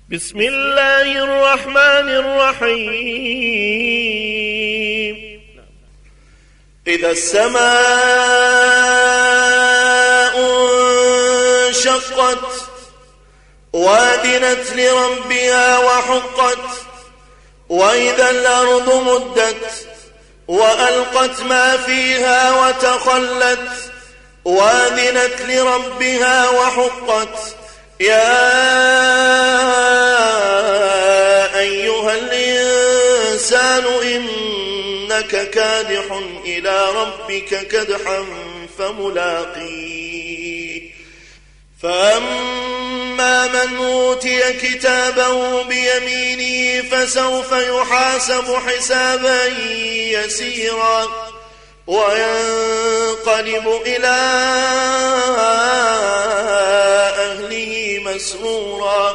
بسم الله الرحمن الرحيم. إذا السماء انشقت وأذنت لربها وحقت وإذا الأرض مدت وألقت ما فيها وتخلت وأذنت لربها وحقت يا أيها الإنسان إنك كادح إلى ربك كدحا فملاقيه فأما من أوتي كتابه بيمينه فسوف يحاسب حسابا يسيرا وينقلب إلى أهله مسرورا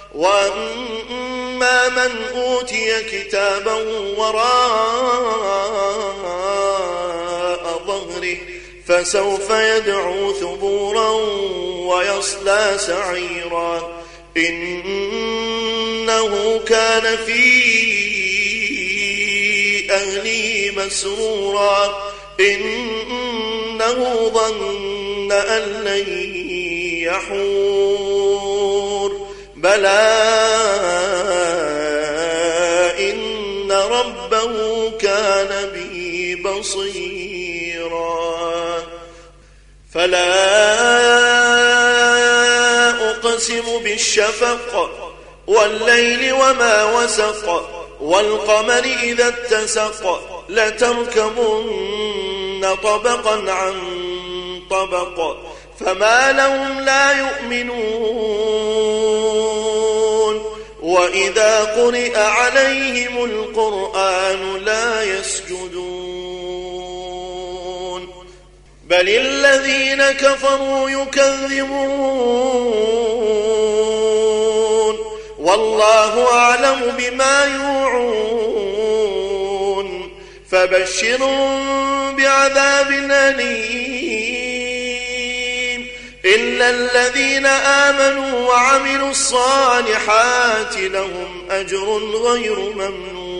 وأما من أوتي كتابا وراء ظهره فسوف يدعو ثبورا ويصلى سعيرا إنه كان في أهله مسرورا إنه ظن أن لن يحور بلى إن ربه كان به بصيرا فلا أقسم بالشفق والليل وما وسق والقمر إذا اتسق لتركبن طبقا عن طبق فما لهم لا يؤمنون وإذا قرئ عليهم القرآن لا يسجدون بل الذين كفروا يكذبون والله أعلم بما يوعون فبشرهم بعذاب أليم إلا الذين آمنوا وعملوا الصالحات لهم أجر غير ممنون